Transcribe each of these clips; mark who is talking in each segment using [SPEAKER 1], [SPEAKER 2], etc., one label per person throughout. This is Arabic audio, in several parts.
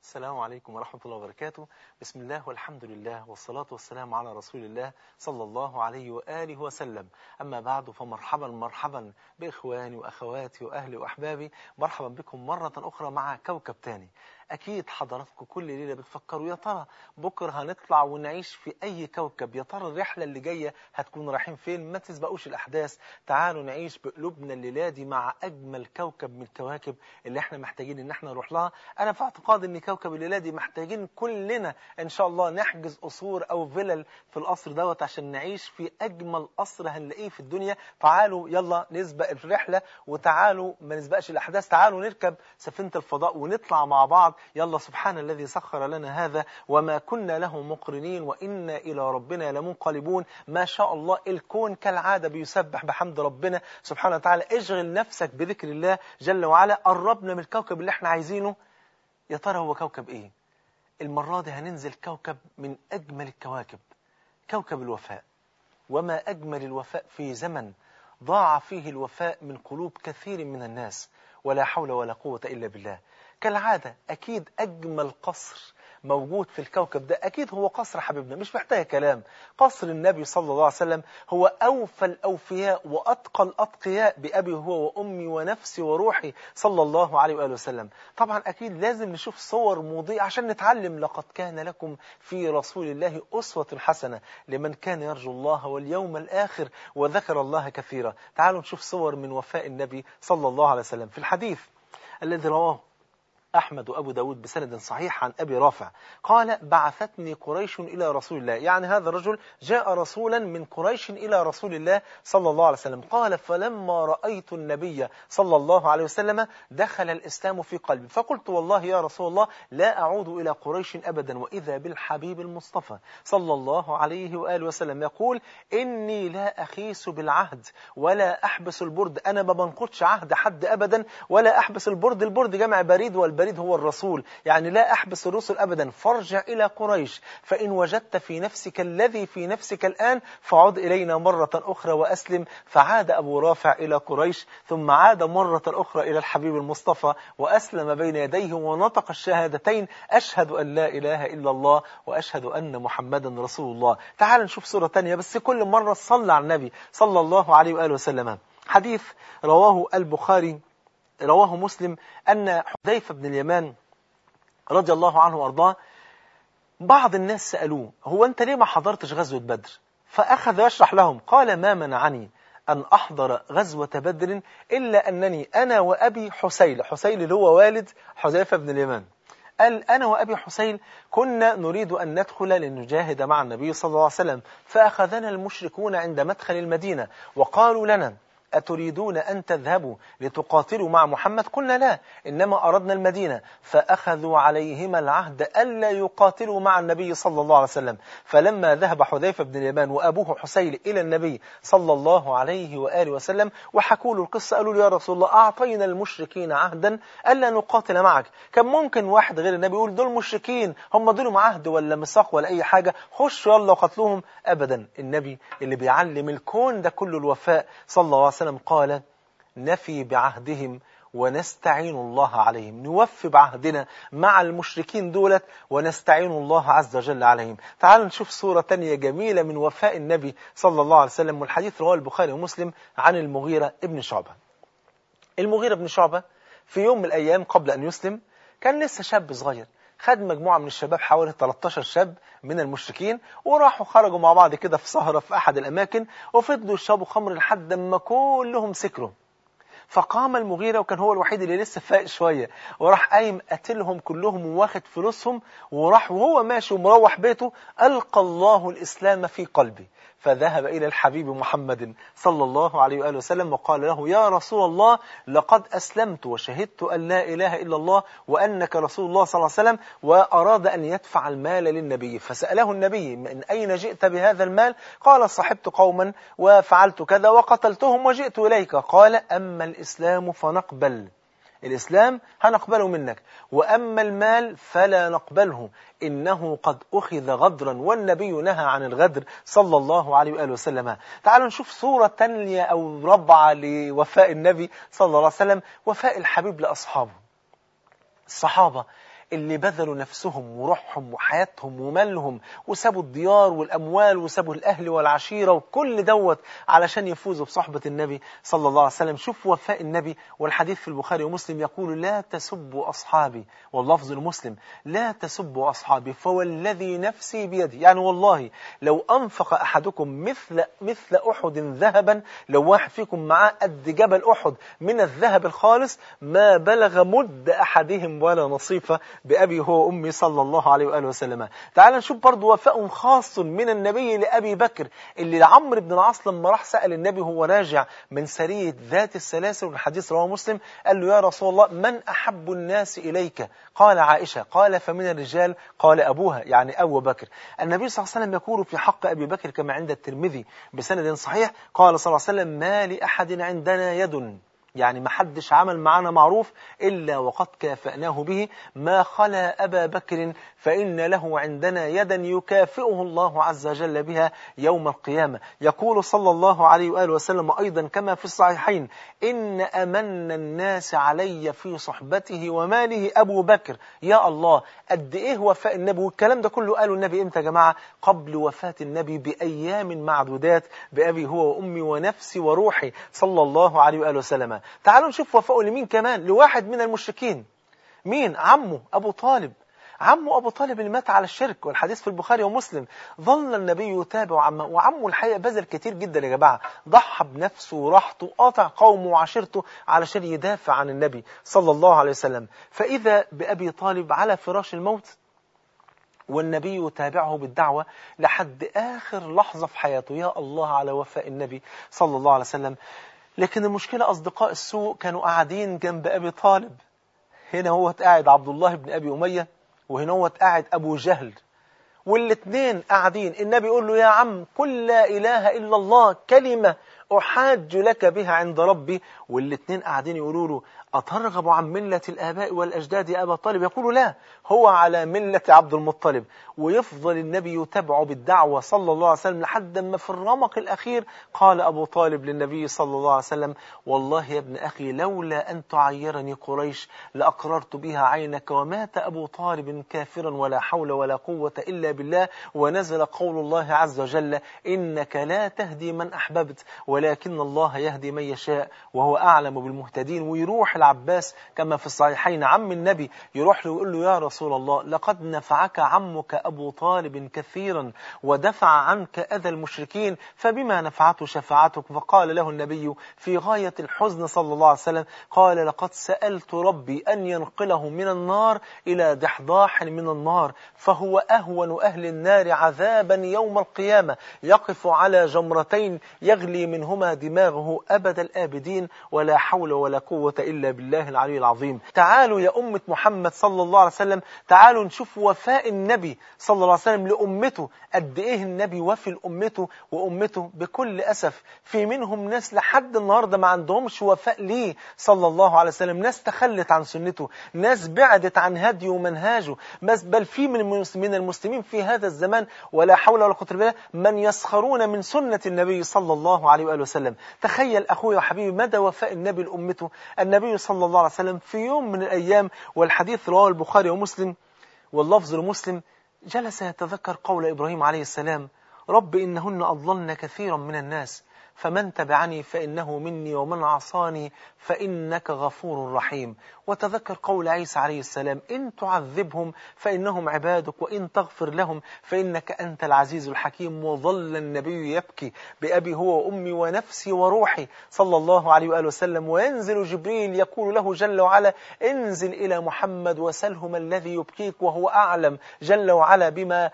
[SPEAKER 1] السلام عليكم ورحمة الله وبركاته. بسم الله والحمد لله والصلاة والسلام على رسول الله صلى الله عليه وآله وسلم. أما بعد، فمرحبا مرحبا بإخواني وأخواتي وأهلي وأحبابي. مرحبا بكم مرة أخرى مع كوكب تاني. أكيد حضراتكم كل ليلة بتفكروا يا ترى بكرة هنطلع ونعيش في أي كوكب، يا ترى الرحلة اللي جاية هتكون رايحين فين. ما تسبقوش الأحداث، تعالوا نعيش بقلوبنا الليلة دي مع أجمل كوكب من الكواكب اللي احنا محتاجين إن احنا نروح لها. أنا في اعتقاد إن كوكب الليلة دي محتاجين كلنا إن شاء الله نحجز قصور أو فيلل في القصر دوت عشان نعيش في أجمل قصر هنلاقيه في الدنيا. تعالوا يلا نسبق الرحلة، وتعالوا ما نسبقش الأحداث، تعالوا نركب سفينة الفضاء ونطلع مع بعض. يلا، سبحان الذي سخر لنا هذا وما كنا له مقرنين وإنا إلى ربنا لمنقلبون. ما شاء الله، الكون كالعادة بيسبح بحمد ربنا سبحانه وتعالى. اشغل نفسك بذكر الله جل وعلا. قربنا من الكوكب اللي احنا عايزينه. يا ترى هو كوكب ايه؟ المرة دي هننزل كوكب من أجمل الكواكب، كوكب الوفاء. وما أجمل الوفاء في زمن ضاع فيه الوفاء من قلوب كثير من الناس. ولا حول ولا قوة إلا بالله. كالعادة أكيد أجمل قصر موجود في الكوكب ده أكيد هو قصر حبيبنا، مش محتاج كلام. قصر النبي صلى الله عليه وسلم هو أوفى الأوفياء وأتقى الأتقياء بأبي هو وأمي ونفسي وروحي صلى الله عليه وآله وسلم. طبعا أكيد لازم نشوف صور مضيئة عشان نتعلم. لقد كان لكم في رسول الله أسوة حسنة لمن كان يرجو الله واليوم الآخر وذكر الله كثيرا. تعالوا نشوف صور من وفاء النبي صلى الله عليه وسلم. في الحديث الذي رواه أحمد وأبو داود بسند صحيح عن أبي رافع قال: بعثتني قريش إلى رسول الله. يعني هذا الرجل جاء رسولا من قريش إلى رسول الله صلى الله عليه وسلم. قال: فلما رأيت النبي صلى الله عليه وسلم دخل الإسلام في قلبي، فقلت: والله يا رسول الله لا أعود إلى قريش أبدا. وإذا بالحبيب المصطفى صلى الله عليه وآله وسلم يقول: إني لا أخيس بالعهد ولا أحبس البرد. أنا ما بنقضش عهد حد أبدا ولا أحبس البرد. البرد جمع بريد، والبريد هو الرسول. يعني لا أحبس الرسل أبدا. فارجع إلى قريش، فإن وجدت في نفسك الذي في نفسك الآن فعد إلينا مرة أخرى وأسلم. فعاد أبو رافع إلى قريش، ثم عاد مرة أخرى إلى الحبيب المصطفى وأسلم بين يديه ونطق الشهادتين: أشهد أن لا إله إلا الله وأشهد أن محمدا رسول الله. تعال نشوف صورة تانية، بس كل مرة صلى على النبي صلى الله عليه وآله وسلم. حديث رواه البخاري رواه مسلم أن حذيفة بن اليمان رضي الله عنه وأرضاه بعض الناس سألوه: هو أنت ليه ما حضرتش غزوة بدر؟ فأخذ يشرح لهم. قال: ما منعني أن أحضر غزوة بدر إلا أنني أنا وأبي حسيل. حسيل اللي هو والد حذيفة بن اليمان. قال: أنا وأبي حسين كنا نريد أن ندخل لنجاهد مع النبي صلى الله عليه وسلم، فأخذنا المشركون عند مدخل المدينة وقالوا لنا: أتريدون أن تذهبوا لتقاتلوا مع محمد؟ قلنا: لا، إنما أردنا المدينة. فأخذوا عليهما العهد ألا يقاتلوا مع النبي صلى الله عليه وسلم. فلما ذهب حذيفة بن اليمان وأبوه حسين إلى النبي صلى الله عليه وآله وسلم وحكوا له القصة، قالوا له: يا رسول الله، أعطينا المشركين عهدا ألا نقاتل معك. كان ممكن واحد غير النبي يقول: دول مشركين، هم دول عهد ولا ميثاق ولا أي حاجة، خشوا يلا وقتلوهم. أبدا، النبي اللي بيعلم الكون ده كله الوفاء صلى الله عليه وسلم قال: نفي بعهدهم ونستعين الله عليهم. نوفي بعهدنا مع المشركين دولت ونستعين الله عز وجل عليهم. تعالوا نشوف صورة تانية جميلة من وفاء النبي صلى الله عليه وسلم، والحديث رواه البخاري ومسلم عن المغيرة ابن شعبة. المغيرة ابن شعبة في يوم من الأيام قبل أن يسلم كان لسه شاب صغير، خد مجموعة من الشباب حوالي 13 شاب من المشركين، وراحوا خرجوا مع بعض كده في سهرة في أحد الأماكن، وفضلوا يشربوا خمر لحد ما كلهم سكروا. فقام المغيرة، وكان هو الوحيد اللي لسه فايق شوية، وراح قايم قتلهم كلهم وواخد فلوسهم، وراح وهو ماشي ومروح بيته ألقى الله الإسلام في قلبي. فذهب إلى الحبيب محمد صلى الله عليه وآله وسلم وقال له: يا رسول الله، لقد أسلمت وشهدت أن لا إله إلا الله وأنك رسول الله صلى الله عليه وسلم. وأراد أن يدفع المال للنبي، فسأله النبي: من أين جئت بهذا المال؟ قال: صحبت قوما وفعلت كذا وقتلتهم وجئت إليك. قال: أما الإسلام فنقبل، الإسلام هنقبله منك، وأما المال فلا نقبله، إنه قد أخذ غدرا، والنبي نهى عن الغدر صلى الله عليه وآله وسلم. تعالوا نشوف صورة تانية أو ربعة لوفاء النبي صلى الله عليه وسلم، وفاء الحبيب لأصحابه. الصحابة اللي بذلوا نفسهم وروحهم وحياتهم ومالهم وسابوا الديار والأموال وسابوا الأهل والعشيرة وكل دوت علشان يفوزوا بصحبة النبي صلى الله عليه وسلم. شوف وفاء النبي، والحديث في البخاري ومسلم يقول لا تسبوا أصحابي، واللفظ المسلم لا تسبوا أصحابي فوالذي نفسي بيده. يعني والله لو أنفق أحدكم مثل أحد ذهبا، لو واحد فيكم معاه قد جبل أحد من الذهب الخالص ما بلغ مد أحدهم ولا نصيفة بأبي هو وأمي صلى الله عليه وآله وسلم. تعال نشوف برضو وفاء خاص من النبي لأبي بكر، اللي عمرو بن العاص لما راح سأل النبي وهو راجع من سرية ذات السلاسل، والحديث رواه مسلم، قال له يا رسول الله من أحب الناس إليك؟ قال عائشة. قال فمن الرجال؟ قال أبوها، يعني أبو بكر. النبي صلى الله عليه وسلم يقول في حق أبي بكر كما عند الترمذي بسند صحيح، قال صلى الله عليه وسلم ما لأحد عندنا يد، يعني ما حدش عمل معنا معروف إلا وقد كافأناه به ما خلا أبا بكر، فإن له عندنا يدا يكافئه الله عز وجل بها يوم القيامة. يقول صلى الله عليه وآله وسلم أيضا كما في الصحيحين إن أمن الناس علي في صحبته وماله أبو بكر. يا الله، قد إيه وفاء النبي. والكلام ده كله قاله النبي إمتى يا جماعة؟ قبل وفاة النبي بأيام معدودات، بأبي هو وأمي ونفسي وروحي صلى الله عليه وآله وسلم. تعالوا نشوف وفاءه لمين كمان، لواحد من المشركين. مين؟ عمه أبو طالب. عمه أبو طالب اللي مات على الشرك، والحديث في البخاري ومسلم. ظل النبي يتابع عمه، وعمه الحقيقة بذل كتير جدا يا جماعة، ضحى بنفسه وراحته، قاطع قومه وعشيرته علشان يدافع عن النبي صلى الله عليه وسلم. فإذا بأبي طالب على فراش الموت، والنبي يتابعه بالدعوة لحد آخر لحظة في حياته. يا الله على وفاء النبي صلى الله عليه وسلم. لكن المشكلة أصدقاء السوء كانوا قاعدين جنب أبي طالب. هنا هو قاعد عبد الله بن أبي أمية، وهنا هو قاعد أبو جهل، والاثنين قاعدين. النبي يقول له يا عم قل لا إله إلا الله كلمة أحاج لك بها عند ربي، والاثنين قاعدين يقولوا له أترغب عن ملة الآباء والأجداد يا أبا طالب؟ يقول لا، هو على ملة عبد المطلب. ويفضل النبي يتبعه بالدعوة صلى الله عليه وسلم لحد ما في الرمق الأخير قال أبو طالب للنبي صلى الله عليه وسلم والله يا ابن أخي لولا أن تعيرني قريش لأقررت بها عينك. ومات أبو طالب كافرا ولا حول ولا قوة إلا بالله. ونزل قول الله عز وجل إنك لا تهدي من أحببت ولكن الله يهدي من يشاء وهو أعلم بالمهتدين. ويروح العباس كما في الصحيحين عم النبي، يروح له ويقول له يا رسول الله لقد نفعك عمك أبو طالب كثيرا ودفع عنك أذى المشركين، فبما نفعته شفاعتك؟ فقال له النبي في غاية الحزن صلى الله عليه وسلم قال لقد سألت ربي أن ينقله من النار إلى ضحضاح من النار، فهو أهون أهل النار عذابا يوم القيامة، يقف على جمرتين يغلي منهما دماغه أبد الآبدين، ولا حول ولا قوة إلا بالله العلي العظيم. تعالوا يا أمة محمد صلى الله عليه وسلم، تعالوا نشوف وفاء النبي صلى الله عليه وسلم لأمته. قد إيه النبي وفي لأمته، وأمته بكل أسف في منهم ناس لحد النهاردة ما عندهمش وفاء ليه صلى الله عليه وسلم، ناس تخلت عن سنته، ناس بعدت عن هديه ومنهاجه، بل في من المسلمين في هذا الزمان ولا حول ولا قوة إلا بالله من يسخرون من سنة النبي صلى الله عليه وآله وسلم. تخيل أخوي وحبيبي مدى وفاء النبي لأمته. النبي صلى الله عليه وسلم في يوم من الأيام، والحديث رواه البخاري ومسلم واللفظ لمسلم، جلس يتذكر قول إبراهيم عليه السلام رب إنهن أضللن كثيرا من الناس فمن تبعني فإنه مني ومن عصاني فإنك غفور رحيم. وتذكر قول عيسى عليه السلام إن تعذبهم فإنهم عبادك وإن تغفر لهم فإنك أنت العزيز الحكيم. وظل النبي يبكي بأبي هو وأمي ونفسي وروحي صلى الله عليه وآله وسلم، وينزل جبريل يقول له جل وعلا انزل إلى محمد وسله ما الذي يبكيك، وهو أعلم جل وعلا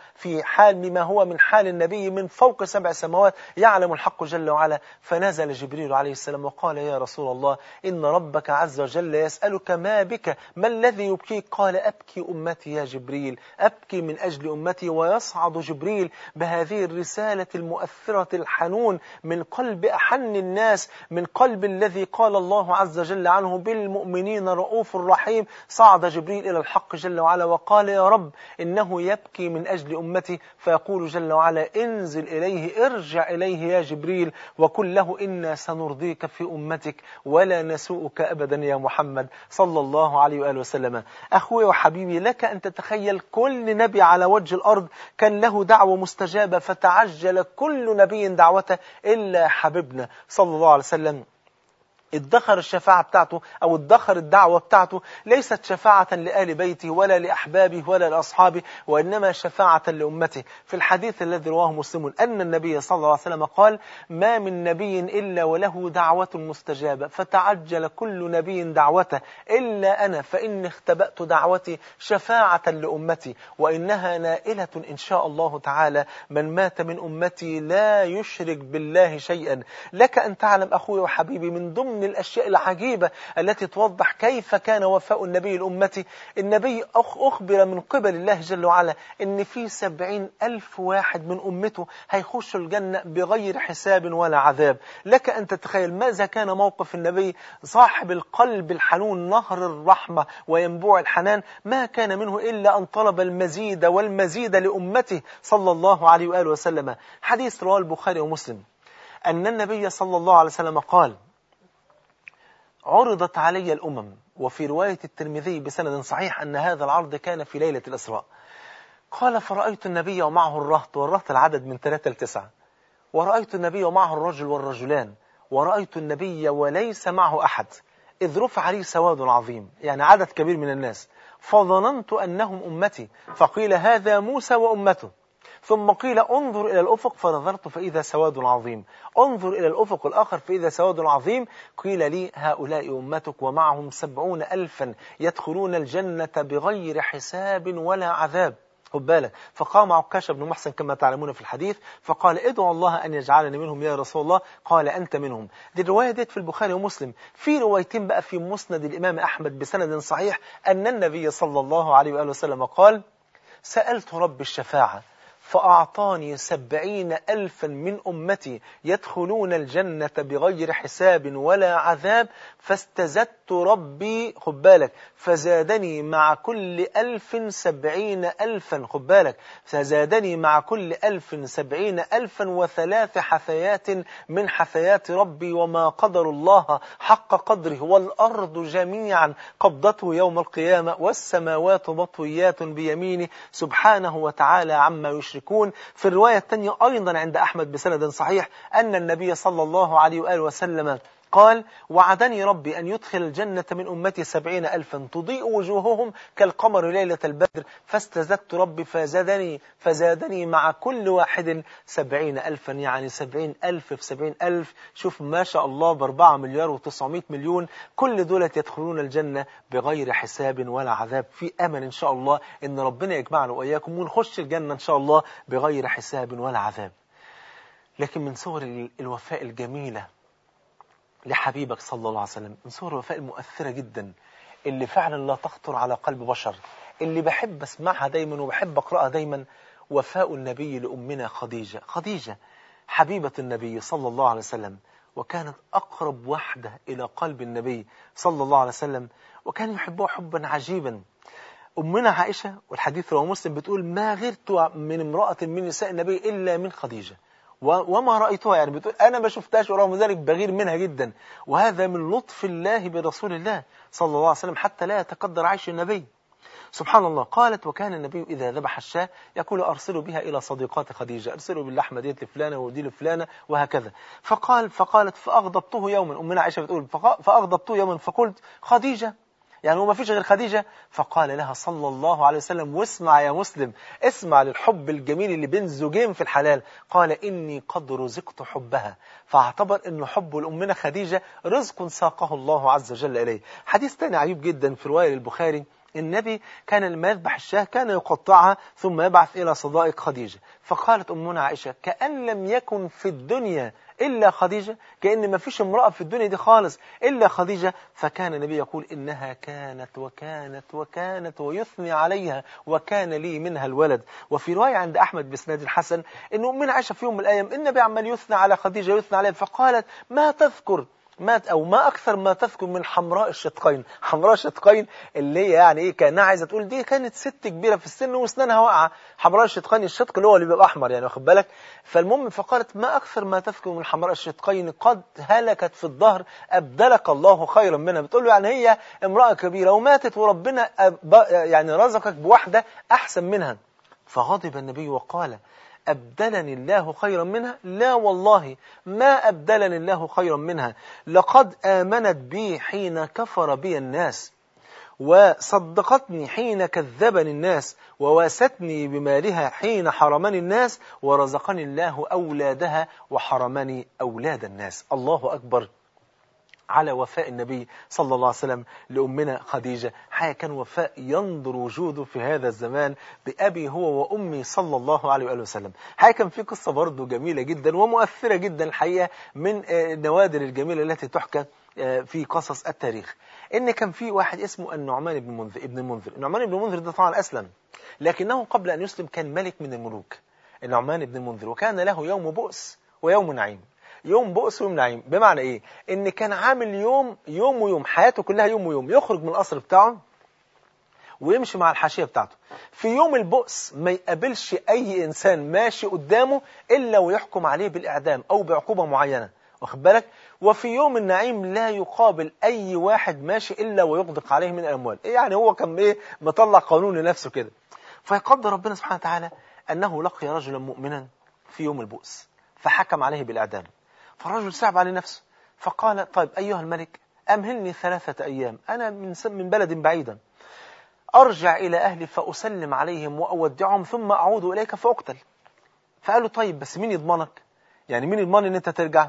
[SPEAKER 1] بما هو من حال النبي من فوق 7 سماوات، يعلم الحق جل وعلا. فنزل جبريل عليه السلام وقال يا رسول الله إن ربك عز وجل يسألك ما بك، ما الذي يبكيك؟ قال أبكي أمتي يا جبريل، أبكي من أجل أمتي. ويصعد جبريل بهذه الرسالة المؤثرة الحنون من قلب أحن الناس، من قلب الذي قال الله عز وجل عنه بالمؤمنين رؤوف رحيم. صعد جبريل إلى الحق جل وعلا وقال يا رب إنه يبكي من أجل أمتي، فيقول جل وعلا انزل إليه ارجع إليه يا جبريل وقل له إنا سنرضيك في أمتك ولا نسوءك أبدا يا محمد صلى الله عليه وآله وسلم. أخوي وحبيبي، لك أن تتخيل كل نبي على وجه الأرض كان له دعوة مستجابة، فتعجل كل نبي دعوته إلا حبيبنا صلى الله عليه وسلم. ادخر الشفاعة بتاعته أو ادخر الدعوة بتاعته ليست شفاعة لآل بيته ولا لأحبابه ولا لأصحابه، وإنما شفاعة لأمته. في الحديث الذي رواه مسلم أن النبي صلى الله عليه وسلم قال: ما من نبي إلا وله دعوة مستجابة، فتعجل كل نبي دعوته إلا أنا، فإني اختبأت دعوتي شفاعة لأمتي، وإنها نائلة إن شاء الله تعالى من مات من أمتي لا يشرك بالله شيئا. لك أن تعلم أخوي وحبيبي من ضمن الأشياء العجيبة التي توضح كيف كان وفاء النبي لأمته، النبي أخبر من قبل الله جل وعلا إن في 70,000 واحد من أمته هيخشوا الجنة بغير حساب ولا عذاب. لك أن تتخيل ماذا كان موقف النبي صاحب القلب الحنون نهر الرحمة وينبوع الحنان، ما كان منه إلا أن طلب المزيد والمزيد لأمته صلى الله عليه وآله وسلم. حديث رواه البخاري ومسلم أن النبي صلى الله عليه وسلم قال: عرضت علي الأمم. وفي رواية الترمذي بسند صحيح أن هذا العرض كان في ليلة الإسراء. قال: فرأيت النبي ومعه الرهط، والرهط العدد من 3 ل 9، ورأيت النبي ومعه الرجل والرجلان، ورأيت النبي وليس معه أحد، إذ رفع لي سواد عظيم، يعني عدد كبير من الناس، فظننت أنهم أمتي، فقيل: هذا موسى وأمته. ثم قيل: انظر إلى الأفق، فنظرت فإذا سواد عظيم، انظر إلى الأفق الآخر فإذا سواد عظيم، قيل لي: هؤلاء أمتك ومعهم 70,000 يدخلون الجنة بغير حساب ولا عذاب. خد بالك. فقام عكاشة بن محسن كما تعلمون في الحديث فقال: ادعو الله أن يجعلني منهم يا رسول الله. قال: أنت منهم. دي الرواية ديت في البخاري ومسلم. في روايتين بقى في مسند الإمام أحمد بسند صحيح أن النبي صلى الله عليه وآله وسلم قال: سألت رب الشفاعة فأعطاني 70,000 من أمتي يدخلون الجنة بغير حساب ولا عذاب، فاستزدت ربي، خد بالك، فزادني مع كل 1000 70,000، خد بالك، فزادني مع كل 1000 70,000 وثلاث حثيات من حثيات ربي، وما قدر الله حق قدره، والأرض جميعا قبضته يوم القيامة، والسماوات مطويات بيمينه سبحانه وتعالى عما يشركون. في الرواية الثانية أيضا عند أحمد بسند صحيح أن النبي صلى الله عليه وآله وسلم قال: وعدني ربي أن يدخل الجنة من أمتي 70,000 تضيء وجوههم كالقمر ليلة البدر، فاستزدت ربي فزادني مع كل واحد 70,000، يعني 70,000 في 70,000. شوف ما شاء الله، ب4,900,000,000 كل دول يدخلون الجنة بغير حساب ولا عذاب. في أمل إن شاء الله إن ربنا يجمعنا وإياكم ونخش الجنة إن شاء الله بغير حساب ولا عذاب. لكن من صور الوفاء الجميلة لحبيبك صلى الله عليه وسلم، من صور الوفاء المؤثرة جدا اللي فعلا لا تخطر على قلب بشر، اللي بحب اسمعها دايما وبحب اقرأها دايما، وفاء النبي لأمنا خديجة. خديجة حبيبة النبي صلى الله عليه وسلم، وكانت أقرب وحدة إلى قلب النبي صلى الله عليه وسلم، وكان يحبها حبا عجيبا. أمنا عائشة والحديث رواه مسلم بتقول: ما غرت من امرأة من نساء النبي إلا من خديجة، وما رأيتها، يعني بتقول أنا ما شفتهاش ورغم ذلك بغير منها جدا. وهذا من لطف الله برسول الله صلى الله عليه وسلم حتى لا يتقدر عيش النبي. سبحان الله. قالت: وكان النبي إذا ذبح الشاة يقول: أرسلوا بها إلى صديقات خديجة، أرسلوا باللحمة ديت لفلانة ودي لفلانة وهكذا. فقالت: فأغضبته يوما، أمنا عائشة بتقول: فأغضبته يوما فقلت: خديجة، يعني هو ما فيش غير خديجة؟ فقال لها صلى الله عليه وسلم: واسمع يا مسلم، اسمع للحب الجميل اللي بين زوجين في الحلال، قال: إني قد رزقت حبها. فاعتبر أن حب الأمنا خديجة رزق ساقه الله عز وجل إليه. حديث تاني عجيب جدا في رواية البخاري، النبي كان لما يذبح الشاة كان يقطعها ثم يبعث إلى صدائق خديجة. فقالت أمنا عائشة: كأن لم يكن في الدنيا إلا خديجة، كأن ما فيش امرأة في الدنيا دي خالص إلا خديجة. فكان النبي يقول: إنها كانت وكانت وكانت، ويثني عليها، وكان لي منها الولد. وفي رواية عند أحمد بسناد الحسن إن أمنا عائشة في يوم من الأيام النبي عمال يثنى على خديجة، يثنى عليها، فقالت: ما تذكر؟ مات أو ما أكثر ما تذكر من حمراء الشدقين. حمراء الشدقين اللي هي يعني إيه، كأنها عايزة تقول دي كانت ست كبيرة في السن وأسنانها واقعة. حمراء الشدقين الشدق اللي هو اللي بيبقى أحمر يعني، واخد بالك. فالمهم فقالت ما أكثر ما تذكر من حمراء الشدقين قد هلكت في الظهر أبدلك الله خيرا منها. بتقول له يعني هي امرأة كبيرة وماتت وربنا يعني رزقك بواحدة أحسن منها. فغضب النبي وقال أبدلني الله خيرا منها؟ لا والله ما أبدلني الله خيرا منها، لقد آمنت بي حين كفر بي الناس، وصدقتني حين كذبني الناس، وواستني بمالها حين حرمني الناس، ورزقني الله أولادها وحرمني أولاد الناس. الله أكبر على وفاء النبي صلى الله عليه وسلم لأمنا خديجة. حقيقة كان وفاء ينظر وجوده في هذا الزمان بأبي هو وأمي صلى الله عليه وآله وسلم. حقيقة كان في قصة برضو جميلة جدا ومؤثرة جدا الحقيقة، من النوادر الجميلة التي تحكى في قصص التاريخ. إن كان في واحد اسمه النعمان بن المنذر. النعمان بن المنذر ده طبعا أسلم، لكنه قبل أن يسلم كان ملك من الملوك، النعمان بن المنذر، وكان له يوم بؤس ويوم نعيم. يوم بؤس ويوم نعيم بمعنى ايه؟ ان كان عامل يوم ويوم، حياته كلها يوم ويوم، يخرج من القصر بتاعه ويمشي مع الحاشية بتاعته. في يوم البؤس ما يقابلش اي انسان ماشي قدامه الا ويحكم عليه بالاعدام او بعقوبة معينة، واخد بالك. وفي يوم النعيم لا يقابل اي واحد ماشي الا ويغدق عليه من الاموال. يعني هو كان ايه، مطلع قانون لنفسه كده. فيقدر ربنا سبحانه وتعالى انه لقي رجلا مؤمنا في يوم البؤس فحكم عليه بالاعدام. فالرجل صعب على نفسه فقال طيب أيها الملك أمهلني 3 أيام، أنا من بلد بعيدا، أرجع إلى أهلي فأسلم عليهم وأودعهم ثم أعود إليك فأقتل. فقال له طيب بس مين يضمنك؟ يعني مين يضمن أن أنت ترجع؟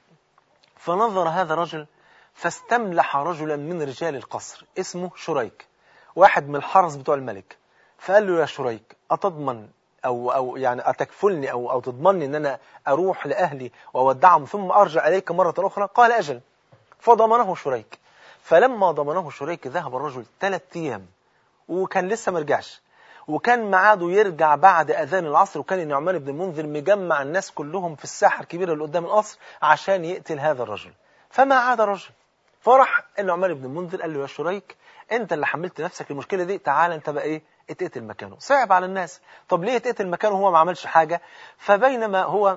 [SPEAKER 1] فنظر هذا الرجل فاستملح رجلا من رجال القصر اسمه شريك، واحد من الحرس بتوع الملك. فقال له يا شريك أتضمن أو يعني أتكفلني أو تضمني أن أنا أروح لأهلي وأودعهم ثم أرجع إليك مرة أخرى؟ قال أجل. فضمنه شريك. فلما ضمنه شريك ذهب الرجل 3 أيام وكان لسه مرجعش، وكان معاده يرجع بعد أذان العصر، وكان النعمان بن المنذر مجمع الناس كلهم في الساحة الكبيرة اللي قدام القصر عشان يقتل هذا الرجل. فما عاد الرجل. فرح النعمان بن المنذر قال له يا شريك أنت اللي حملت نفسك المشكلة دي، تعال أنت بقى إيه اتقتل مكانه. صعب على الناس، طب ليه اتقتل مكانه هو ما عملش حاجة؟ فبينما هو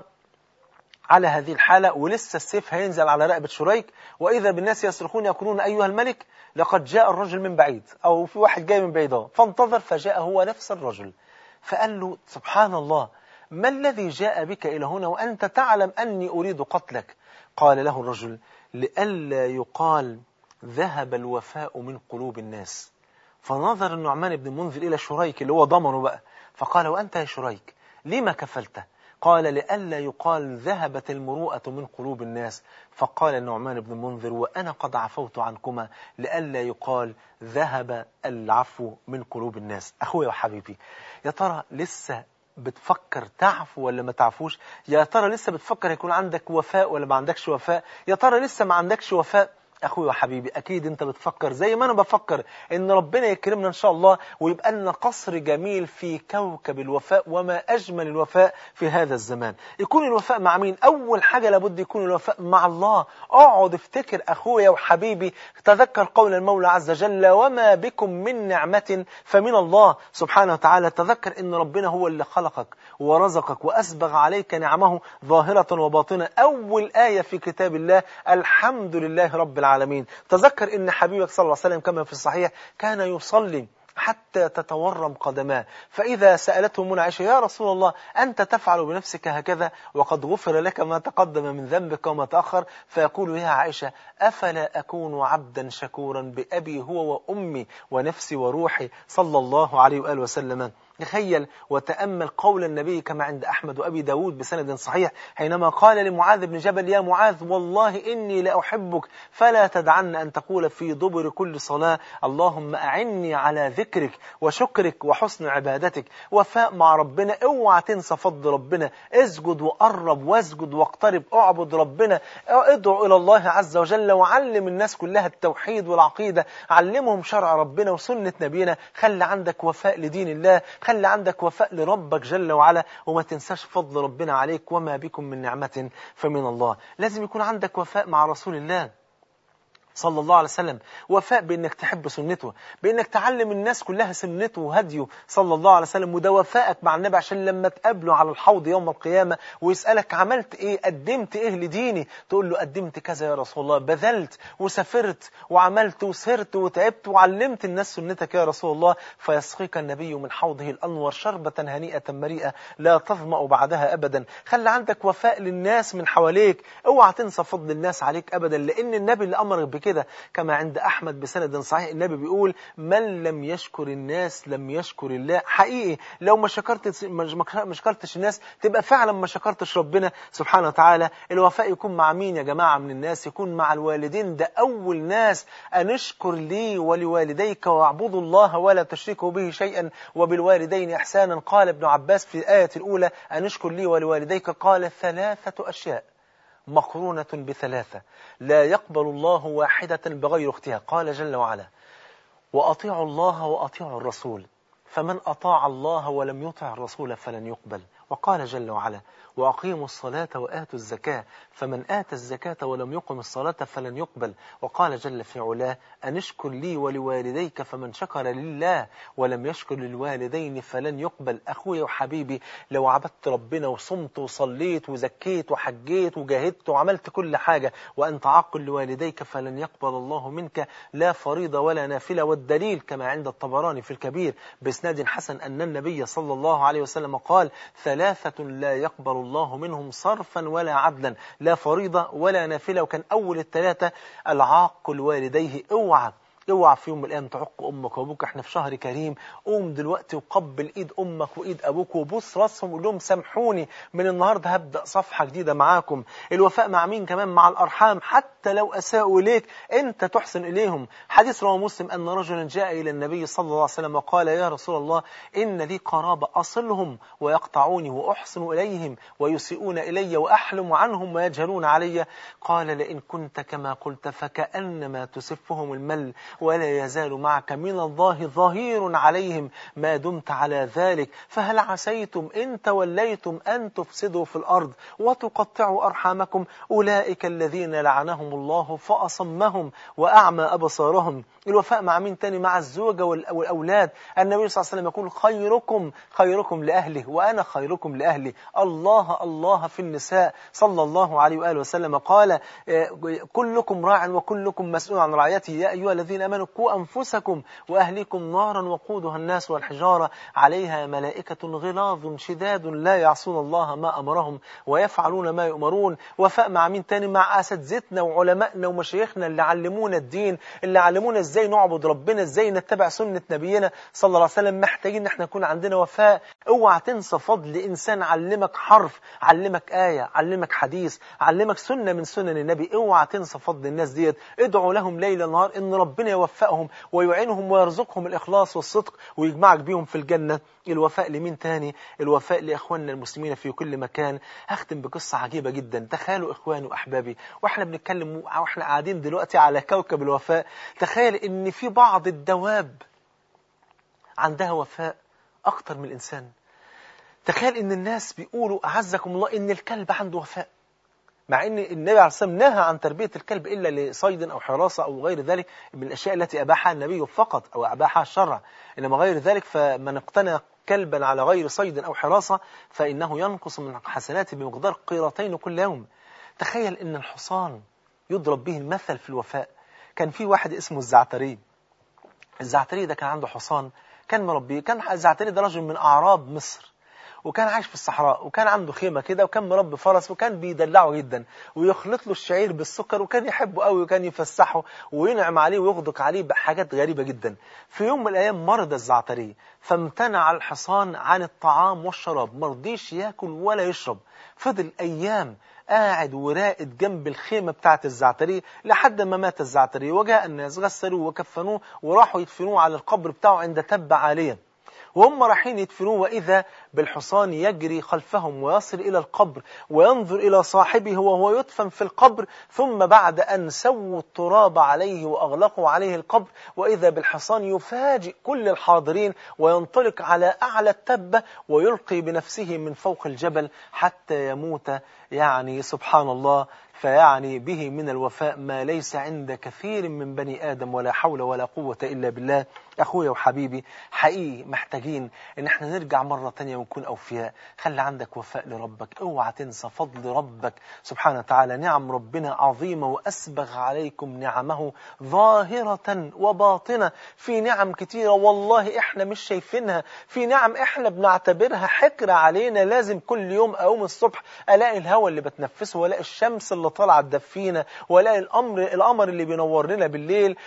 [SPEAKER 1] على هذه الحالة ولسه السيف هينزل على رقبة شريك، وإذا بالناس يصرخون يقولون أيها الملك لقد جاء الرجل من بعيد، أو في واحد جاي من بعيد. فانتظر فجاء هو نفس الرجل. فقال له سبحان الله ما الذي جاء بك إلى هنا وأنت تعلم أني أريد قتلك؟ قال له الرجل لئلا يقال ذهب الوفاء من قلوب الناس. فنظر النعمان بن المنذر إلى شريك اللي هو ضمنه بقى، فقال وأنت يا شريك لما كفلته؟ قال لئلا يقال ذهبت المروءة من قلوب الناس. فقال النعمان بن المنذر وأنا قد عفوت عنكما لئلا يقال ذهب العفو من قلوب الناس. أخويا وحبيبي، يا ترى لسه بتفكر تعفو ولا ما تعفوش؟ يا ترى لسه بتفكر يكون عندك وفاء ولا ما عندكش وفاء؟ يا ترى لسه ما عندكش وفاء؟ أخوي وحبيبي أكيد أنت بتفكر زي ما أنا بفكر إن ربنا يكرمنا إن شاء الله ويبقى لنا قصر جميل في كوكب الوفاء، وما أجمل الوفاء في هذا الزمان. يكون الوفاء مع مين؟ أول حاجة لابد يكون الوفاء مع الله. اقعد افتكر أخويا وحبيبي، تذكر قول المولى عز وجل وما بكم من نعمة فمن الله سبحانه وتعالى. تذكر إن ربنا هو اللي خلقك ورزقك وأسبغ عليك نعمه ظاهرة وباطنة. أول آية في كتاب الله الحمد لله رب العالمين. تذكر ان حبيبك صلى الله عليه وسلم كما في الصحيح كان يصلي حتى تتورم قدماه، فإذا سألته منى عائشة يا رسول الله أنت تفعل بنفسك هكذا وقد غفر لك ما تقدم من ذنبك وما تأخر؟ فيقول يا عائشة أفلا أكون عبدا شكورا بأبي هو وأمي ونفسي وروحي صلى الله عليه وآله وسلم. تخيل وتأمل قول النبي كما عند أحمد وأبي داود بسند صحيح حينما قال لمعاذ بن جبل يا معاذ والله إني لأحبك فلا تدعن أن تقول في دبر كل صلاة اللهم أعني على ذكرك ذكرك وشكرك وحسن عبادتك. وفاء مع ربنا، اوعى تنسى فضل ربنا. اسجد وقرب واسجد واقترب، اعبد ربنا، ادعو إلى الله عز وجل، وعلم الناس كلها التوحيد والعقيدة، علمهم شرع ربنا وسنة نبينا. خلي عندك وفاء لدين الله، خلي عندك وفاء لربك جل وعلا، وما تنساش فضل ربنا عليك. وما بكم من نعمة فمن الله. لازم يكون عندك وفاء مع رسول الله صلى الله عليه وسلم، وفاء بأنك تحب سنته، بأنك تعلم الناس كلها سنته وهديه صلى الله عليه وسلم. وده وفائك مع النبي، عشان لما تقابله على الحوض يوم القيامة ويسألك عملت إيه، قدمت إيه لديني، تقول له قدمت كذا يا رسول الله، بذلت وسافرت وعملت وسهرت وتعبت وعلمت الناس سنتك يا رسول الله. فيسقيك النبي من حوضه الأنور شربة هنيئة مريئة لا تظمأ بعدها أبدا. خلي عندك وفاء للناس من حواليك، اوعى تنسى فضل الناس عليك أبدا، لأن النبي اللي أمرك بكده كما عند أحمد بسند صحيح. النبي بيقول من لم يشكر الناس لم يشكر الله. حقيقي لو ما شكرتش الناس تبقى فعلا ما شكرتش ربنا سبحانه وتعالى. الوفاء يكون مع مين يا جماعة من الناس؟ يكون مع الوالدين. ده أول ناس، أن اشكر لي ولوالديك واعبدوا الله ولا تشركوا به شيئا وبالوالدين إحسانا. قال ابن عباس في الآية الأولى أن اشكر لي ولوالديك، قال 3 أشياء مقرونة ب3 لا يقبل الله واحدة بغير اختها. قال جل وعلا وأطيعوا الله وأطيعوا الرسول، فمن أطاع الله ولم يطع الرسول فلن يقبل. وقال جل وعلا وأقيموا الصلاة وآتوا الزكاة، فمن آتى الزكاة ولم يقم الصلاة فلن يقبل. وقال جل في علاه أن اشكر لي ولوالديك، فمن شكر لله ولم يشكر للوالدين فلن يقبل. أخوي وحبيبي، لو عبدت ربنا وصمت وصليت وزكيت وحجيت وجاهدت وعملت كل حاجة وأنت عاقل لوالديك فلن يقبل الله منك لا فريضة ولا نافلة. والدليل كما عند الطبراني في الكبير بإسناد حسن أن النبي صلى الله عليه وسلم قال 3 لا يقبل الله منهم صرفا ولا عدلا، لا فريضة ولا نافلة. وكان أول ال3 العاق لوالديه. اوعى في يوم من الايام تعق امك وابوك. احنا في شهر كريم، قوم دلوقتي وقبل ايد امك وايد ابوك وبوس راسهم وقول لهم سامحوني، من النهارده هبدا صفحه جديده معاكم. الوفاء مع مين كمان؟ مع الارحام. حتى لو اساءوا اليك انت تحسن اليهم. حديث رواه مسلم ان رجلا جاء الى النبي صلى الله عليه وسلم وقال يا رسول الله ان لي قرابه اصلهم ويقطعوني واحسن اليهم ويسيئون الي واحلم عنهم ويجهلون علي. قال لئن كنت كما قلت فكانما تسفهم المل ولا يزال معك من الله ظهير عليهم ما دمت على ذلك. فهل عسيتم إن توليتم أن تفسدوا في الأرض وتقطعوا أرحامكم؟ أولئك الذين لعنهم الله فأصمهم وأعمى أبصارهم. الوفاء مع مين تاني؟ مع الزوجة والأولاد. النبي صلى الله عليه وسلم يقول خيركم لأهله وأنا خيركم لأهلي. الله في النساء صلى الله عليه وآله وسلم قال كلكم راع وكلكم مسؤول عن رعيته. يا أيها الذين آمنوا قوا أنفسكم وأهليكم نارا وقودها الناس والحجارة عليها ملائكة غلاظ شداد لا يعصون الله ما أمرهم ويفعلون ما يؤمرون. وفاء مع مين تاني؟ مع أساتذتنا وعلمائنا ومشايخنا اللي علمونا الدين، اللي علمونا ازاي نعبد ربنا، ازاي نتبع سنة نبينا صلى الله عليه وسلم. محتاجين ان احنا يكون عندنا وفاء. اوعى تنسى فضل انسان علمك حرف، علمك آية، علمك حديث، علمك سنة من سنن النبي. اوعى تنسى فضل الناس ديت. ادعوا لهم ليل نهار ان ربنا يوفقهم ويعينهم ويرزقهم الإخلاص والصدق ويجمعك بيهم في الجنة. الوفاء لمين تاني؟ الوفاء لإخواننا المسلمين في كل مكان. هختم بقصة عجيبة جدا. تخيلوا إخواني وأحبابي واحنا بنتكلم واحنا قاعدين دلوقتي على كوكب الوفاء، تخيل ان في بعض الدواب عندها وفاء أكتر من الإنسان. تخيل ان الناس بيقولوا أعزكم الله ان الكلب عنده وفاء، مع ان النبي عليه الصلاة والسلام نهى عن تربية الكلب إلا لصيد أو حراسة أو غير ذلك من الأشياء التي أباحها النبي فقط أو أباحها الشرع. إنما غير ذلك فمن اقتنى كلبا على غير صيد أو حراسة فإنه ينقص من حسناته بمقدار قيرتين كل يوم. تخيل ان الحصان يضرب به المثل في الوفاء. كان في واحد اسمه الزعتري. الزعتري ده كان عنده حصان كان مربيه. كان الزعتري ده رجل من أعراب مصر، وكان عايش في الصحراء، وكان عنده خيمة كده، وكان مربي فرس، وكان بيدلعه جدا ويخلط له الشعير بالسكر، وكان يحبه قوي، وكان يفسحه وينعم عليه ويغدق عليه بحاجات غريبة جدا. في يوم من الأيام مرض الزعتري، فامتنع الحصان عن الطعام والشراب، مرضيش ياكل ولا يشرب. فضل أيام قاعد وراقد جنب الخيمة بتاعت الزعتري لحد ما مات الزعتري. وجاء الناس غسلوه وكفنوه وراحوا يدفنوه على القبر بتاعه عند تبة عالية. وهم رايحين يدفنوه وإذا بالحصان يجري خلفهم ويصل إلى القبر وينظر إلى صاحبه وهو يدفن في القبر، ثم بعد أن سووا التراب عليه وأغلقوا عليه القبر وإذا بالحصان يفاجئ كل الحاضرين وينطلق على أعلى التبة ويلقي بنفسه من فوق الجبل حتى يموت. يعني سبحان الله، فيعني به من الوفاء ما ليس عند كثير من بني آدم، ولا حول ولا قوة إلا بالله. أخويا وحبيبي، حقيقي محتاجين إن احنا نرجع مرة تانية ونكون أوفياء. خلي عندك وفاء لربك، اوعى تنسى فضل ربك سبحانه وتعالى. نعم ربنا عظيمة، وأسبغ عليكم نعمه ظاهرة وباطنة. في نعم كتيرة والله احنا مش شايفينها، في نعم احنا بنعتبرها حكر علينا. لازم كل يوم أقوم الصبح ألاقي الهواء اللي بتنفسه، ولاقي الشمس اللي طالعة تدفينا، ولاقي القمر اللي بينور لنا بالليل،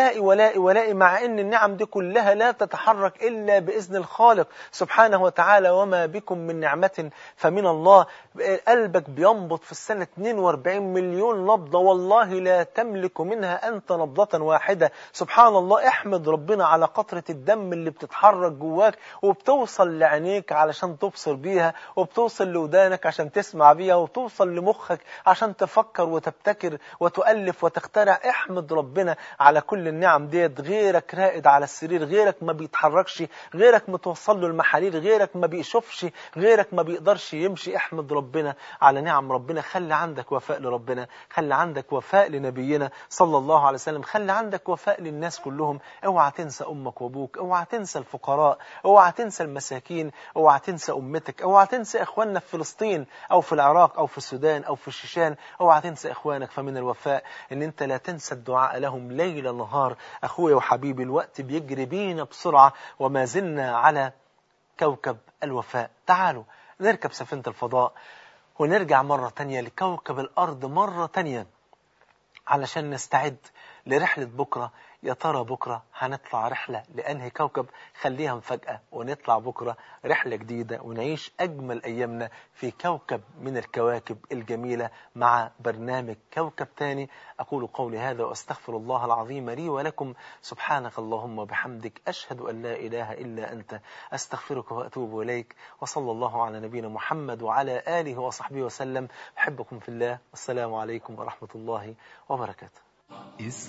[SPEAKER 1] ولاقي مع ان النعم دي كلها لا تتحرك إلا بإذن الخالق سبحانه وتعالى. وما بكم من نعمة فمن الله. قلبك بينبض في السنة 42 مليون نبضة، والله لا تملك منها أنت نبضة واحدة. سبحان الله، احمد ربنا على قطرة الدم اللي بتتحرك جواك وبتوصل لعينيك علشان تبصر بيها، وبتوصل لودانك عشان تسمع بيها، وتوصل لمخك عشان تفكر وتبتكر وتؤلف وتخترع. احمد ربنا على كل النعم ديت. غيرك رائد على السرير، غيرك ما بيتحركش، غيرك متوصل له المحاليل، غيرك ما بيشوفش، غيرك ما بيقدرش يمشي. احمد ربنا على نعم ربنا. خلي عندك وفاء لربنا، خلي عندك وفاء لنبينا صلى الله عليه وسلم، خلي عندك وفاء للناس كلهم. اوعى تنسى أمك وأبوك، اوعى تنسى الفقراء، اوعى تنسى المساكين، اوعى تنسى أمتك، اوعى تنسى إخواننا في فلسطين أو في العراق أو في السودان أو في الشيشان، اوعى تنسى إخوانك. فمن الوفاء إن أنت لا تنسى الدعاء لهم ليل نهار. أخويا وحبيبي، الوقت بيجري بينا بسرعة وما زلنا على كوكب الوفاء. تعالوا نركب سفينة الفضاء ونرجع مرة تانية لكوكب الأرض مرة تانية علشان نستعد لرحلة بكرة. يا ترى بكرة هنطلع رحلة لأنهي كوكب؟ خليها مفاجأة، ونطلع بكرة رحلة جديدة ونعيش أجمل أيامنا في كوكب من الكواكب الجميلة مع برنامج كوكب تاني. أقول قولي هذا وأستغفر الله العظيم لي ولكم. سبحانك اللهم وبحمدك، أشهد أن لا إله إلا أنت، أستغفرك وأتوب إليك. وصلى الله على نبينا محمد وعلى آله وصحبه وسلم. أحبكم في الله، والسلام عليكم ورحمة الله وبركاته.